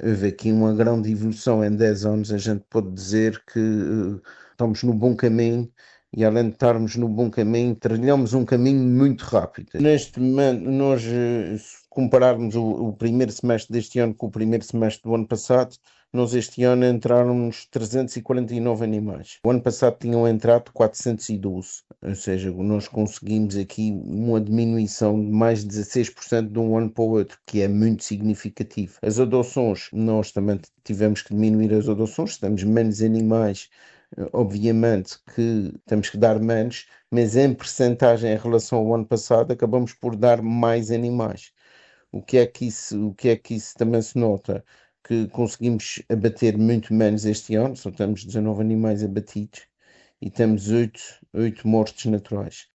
houve aqui uma grande evolução em 10 anos. A gente pode dizer que estamos no bom caminho e, além de estarmos no bom caminho, trilhamos um caminho muito rápido. Neste momento, nós, se compararmos o primeiro semestre deste ano com o primeiro semestre do ano passado, nós este ano entraram-nos 349 animais. O ano passado tinham entrado 412, ou seja, nós conseguimos aqui uma diminuição de mais de 16% de um ano para o outro, que é muito significativo. As adoções, nós também tivemos que diminuir as adoções, temos menos animais, obviamente que temos que dar menos, mas em percentagem em relação ao ano passado acabamos por dar mais animais. O que é que isso também se nota? Que conseguimos abater muito menos este ano, só temos 19 animais abatidos e temos oito mortes naturais.